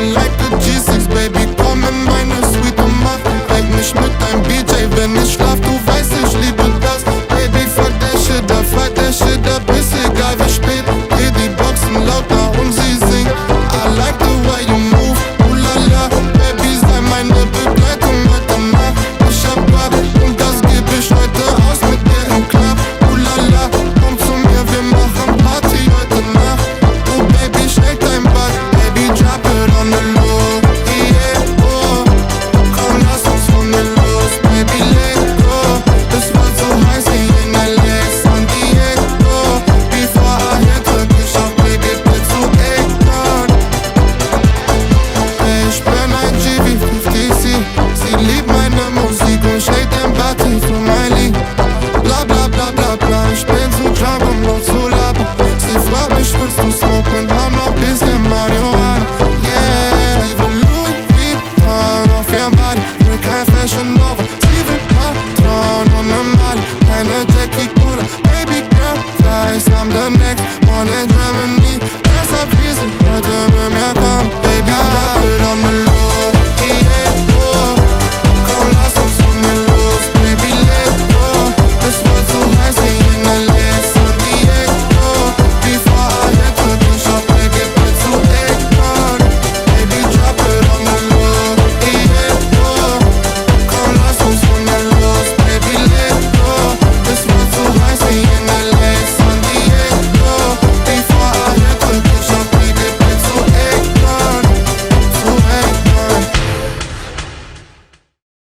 feeling like a G6, Baby, komm in meine Suite und mach weg mich mit deinem BJ, wenn ich schlaf, du weißt, ich liebe das. Baby, fuck der Shit up, ist egal wie spät. Geh die Boxen laut nach und sie singt. I like the way you move, ooh la la. Baby, sei meine Begleitung heute Nacht. Ich hab Bock und das geb ich heute aus mit dir im Club. Ooh la la, komm zu mir, wir machen Party heute Nacht. Oh Baby, shake dein Butt, Baby, drop it on the low. Yeah, oh, komm, lass uns von mir los, Baby, let go. Es war so heiß wie in LA, San Diego. Before I hit the dich auf, Baby, bist du ignorant. Ich bin ein G wie 50C. Sie liebt meine Musik und shake den Body für mein Lied. Bla bla bla bla bla, ich bin zu drunk, um noch zu labern. Sie fragt mich, willst du smoken? Hab noch bisschen Marihuana. Yeah, sie will Louis Vuitton auf ihrem Body. Will kein Fashion Nova. Sie will Patron und ne Mali. Keine Jackie Cola, Baby Girl, Flies, I'm the next one in Germany. Deshalb wir sind